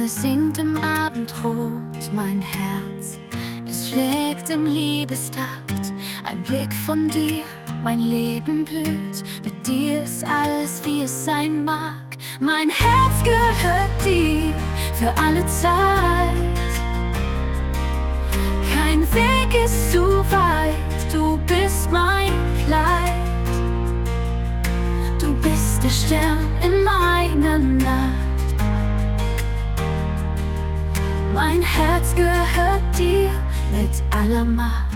Sonne sinkt im Abendrot, mein Herz, es schlägt im Liebestakt. Ein Blick von dir, mein Leben blüht. Mit dir ist alles, wie es sein mag. Mein Herz gehört dir für alle Zeit. Kein Weg ist zu weit, du bist mein Kleid. Du bist der Stern in meiner Nacht. Mein Herz gehört dir mit aller Macht.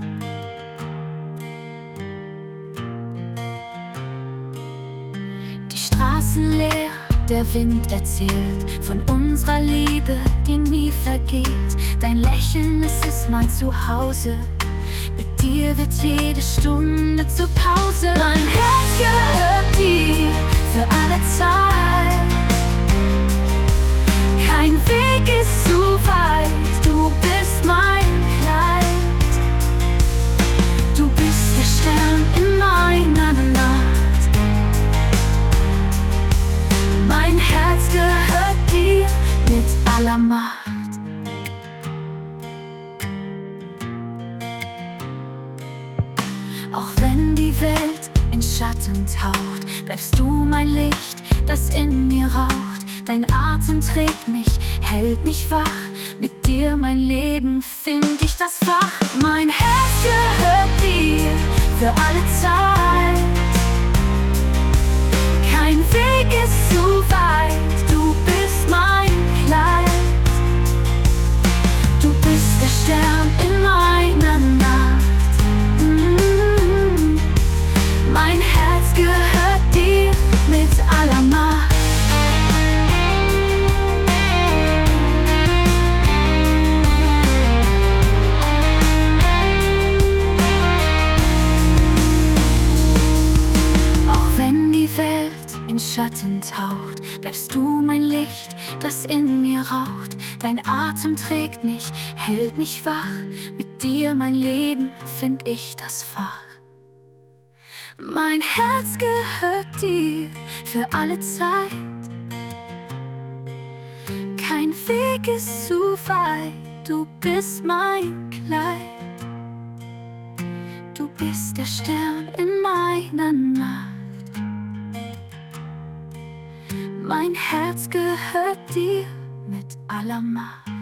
Die Straßen leer, der Wind erzählt von unserer Liebe, die nie vergeht. Dein Lächeln, es ist mein Zuhause. Mit dir wird jede Stunde zur Pause. Mein Herz gehört dir für alle Zeit. Kein Weg ist zu weit, du bist mein Kleid. Du bist der Stern in meiner Nacht. Mein Herz gehört dir mit aller Macht. Auch wenn die Welt in Schatten taucht, bleibst du mein Licht, das in mir raucht. Dein Atem trägt mich, hält mich wach. Mit dir, mein Leben, find ich das Fach. Mein Herz gehört dir für alle Zeit. Kein Weg ist zu weit, du bist mein Kleid. Du bist der Stern in meiner Nacht. Mein Herz gehört dir mit aller Macht. In Schatten taucht, bleibst du mein Licht, das in mir raucht. Dein Atem trägt mich, hält mich wach. Mit dir, mein Leben, find ich das Fach. Mein Herz gehört dir für alle Zeit. Kein Weg ist zu weit, du bist mein Kleid. Du bist der Stern in meiner Nacht. Mein Herz gehört dir mit aller Macht.